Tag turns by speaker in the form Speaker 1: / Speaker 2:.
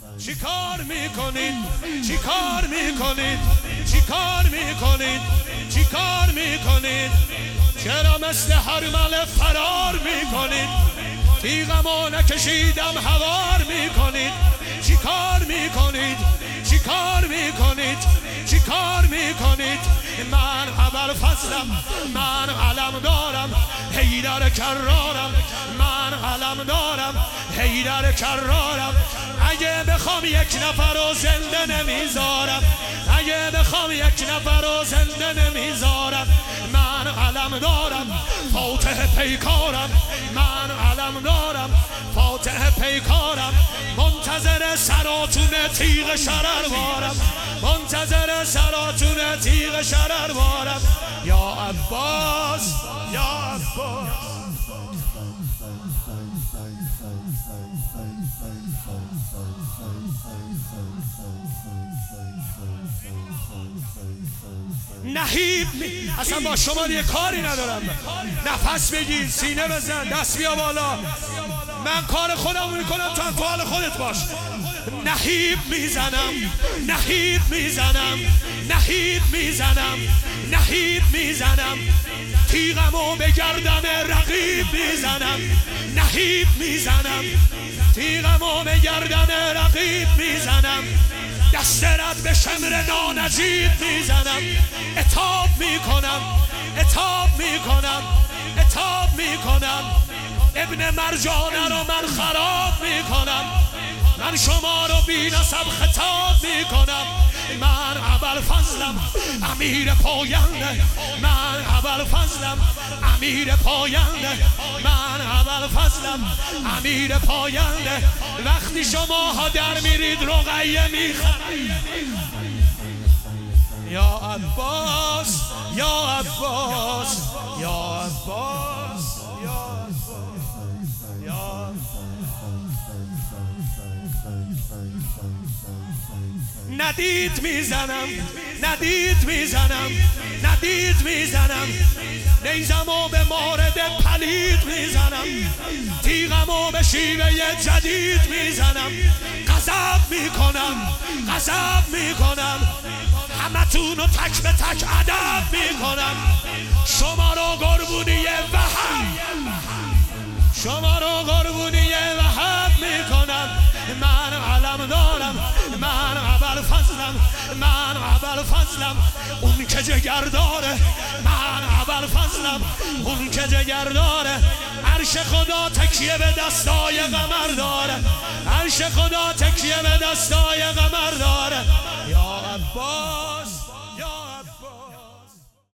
Speaker 1: چی کار میکنید؟ چی کار میکنید؟ چی کار میکنید؟ چی کار میکنید؟ چرا مثل هرمله فرار میکنید؟ تیغمو نکشیدم هوار میکنید. چی کار میکنید؟ چی کار میکنید؟ چی کار میکنید؟ من ابوالفضلم، من علم دارم، حیدر کرارم، من علم دارم، حیدر کرارم. اگه بخوام یک نفر رو زنده نمیذارم، اگه بخوام یک نفر رو زنده نمیذارم. من علم دارم، فاتح پیکارم، من علم دارم، فاتح پیکارم. منتظر سراتون تیغ شرروارم، منتظر سراتون تیغ شرروارم. یا عباس، یا عباس. نهیب اصلا با شما یه کاری ندارم. نفس بگیر، سینه بزن، دست بیا بالا. من کار خودم میکنم، تو هم تو حال خودت باش. نهیب میزنم، نهیب میزنم، نهیب میزنم، نهیب میزنم. تیغمو به گردن رقیب میزنم، نهیب میزنم. تیغمو به گردن رقیب میزنم. دست رد به شمر نانجیب میزنم. عتاب میکنم، عتاب میکنم، عتاب میکنم. ابن مرجانه رو من خراب میکنم. من شما رو بی نسب خطاب میکنم. من ابوالفضلم، امیر پاینده. من ابوالفضلم، امیر پاینده. من ابوالفضلم، امیر پاینده. وقتی شما ها در میرید رقیه میخرید. یا عباس، یا عباس، یا عباس، یا ندید میزنم، ندید میزنم، ندید میزنم. نیزمو به مورد پلید میزنم. تیغمو به شیوه جدید میزنم. غضب میکنم، غضب میکنم. همتونو تک به تک ادب میکنم. شما رو قربونی وهب، شما رو قربونی وهب میکنم. من علم دارم، من ابوالفضلم، من ابوالفضلم. اون که جگر داره، من ابوالفضلم، اون که جگر داره. عرش خدا تکیه به دستای قمر داره، عرش خدا تکیه به دستای قمر داره. یا عباس.